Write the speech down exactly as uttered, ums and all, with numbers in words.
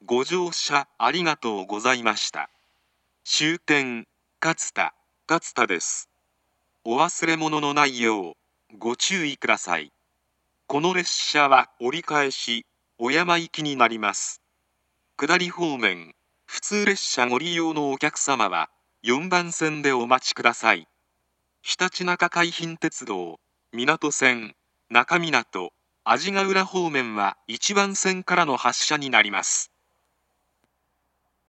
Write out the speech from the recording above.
ご乗車ありがとうございました。終点、勝田、勝田です。お忘れ物のないようご注意ください。この列車は折り返し、小山行きになります。下り方面、普通列車ご利用のお客様はよんばん線でお待ちください。ひたちなか海浜鉄道、港線、那珂湊、阿字ヶ浦方面はいちばん線からの発車になります。